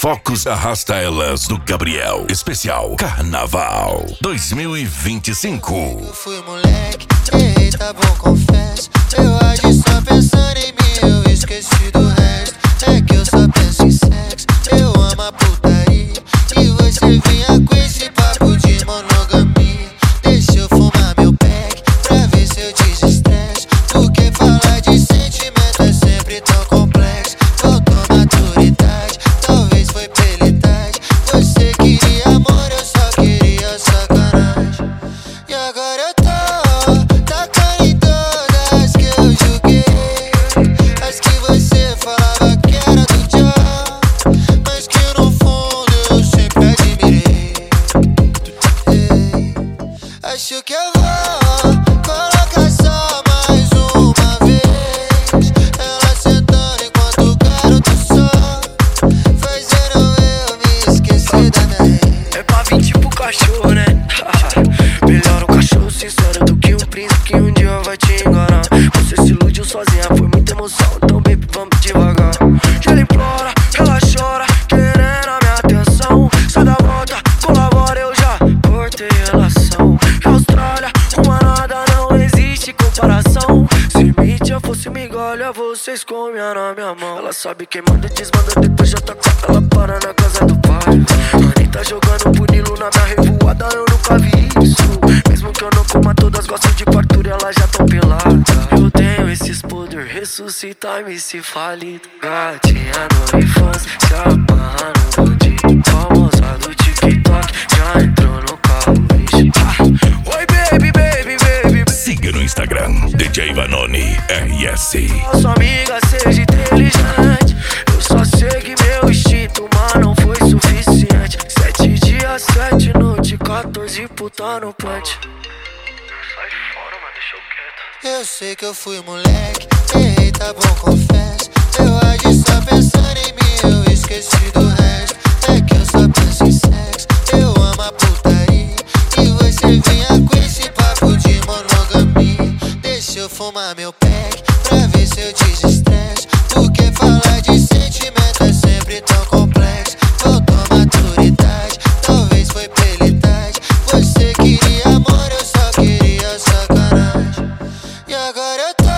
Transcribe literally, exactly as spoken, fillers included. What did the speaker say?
Focos Arrasta Elas do Gabriel. Especial Carnaval dois mil e vinte e cinco. Eu fui moleque, errei, tá bom, confesso. Eu agi só pensando em mim, eu esqueci do resto. É que eu só penso em sexo, eu amo a putaria. E você vinha com esse papo de monogamia. Deixa eu fumar meu pack, pra ver se eu desestresso. Porque falar de sentimento é sempre tão complexo. Faltou maturidade, talvez foi pela idade. Você queria amor, eu só queria sacanagem. E agora eu tô tacando em todas que eu julguei. As que você falava que era do tchau, mas que no fundo eu sempre admirei. Ei, acho que eu vou colocar só mais uma vez. Ela sentando enquanto o garoto só fazendo eu me esquecer da minha ex. É pra vir tipo cachorro, né? Melhor um cachorro sincero do que um príncipe que um dia vai te enganar. Você se iludiu sozinha, foi muita emoção, então baby, vamos devagar. Já ela implora, ela chora, querendo a minha atenção. Sai da volta, colabora, eu já cortei relação. Austrália, uma nada, não existe comparação. Se mídia fosse migalha, vocês comiam na minha mão. Ela sabe quem manda, desmanda, depois já tá com ela para na casa do pai. Anitta jogando punilo na minha revoada, eu nunca vi isso. Mesmo que eu não coma, todas gostam de fartura, elas já tão peladas. Eu tenho esses poder, ressuscitar me se falido. Gatinha no infância, se amarra no bandido. Famosa do TikTok, já entrou no carro, bicho. Ah. Oi baby, baby, baby. Siga no Instagram, D J Vanoni R S. Sua amiga seja inteligente, eu só segui meu instinto, mas não foi suficiente. Sete dias, sete noites, quatorze puta no punch. Sai fora, mano, deixa eu quieto. Eu sei que eu fui moleque, errei, tá bom, confesso. Eu agi só pensando em mim, eu esqueci do resto. É que eu só penso em sexo, eu amo a putaria. E você vinha com esse papo de monogamia. Deixa eu fumar meu pack, pra ver se eu desestresso. Porque falar de sentimento é sempre tão complexo. Faltou maturidade, talvez foi pela idade. Você queria amor, eu só queria sacanagem. E agora eu tô